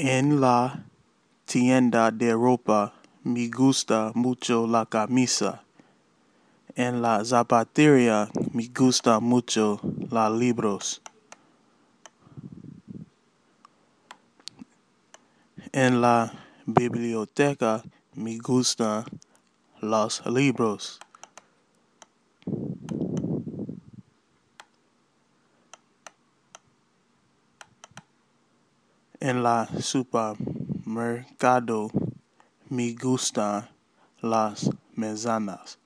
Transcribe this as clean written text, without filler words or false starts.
En la tienda de ropa me gusta mucho la camisa. En la zapatería me gusta mucho los libros. En la biblioteca me gustan los libros. En la supermercado me gustan las manzanas.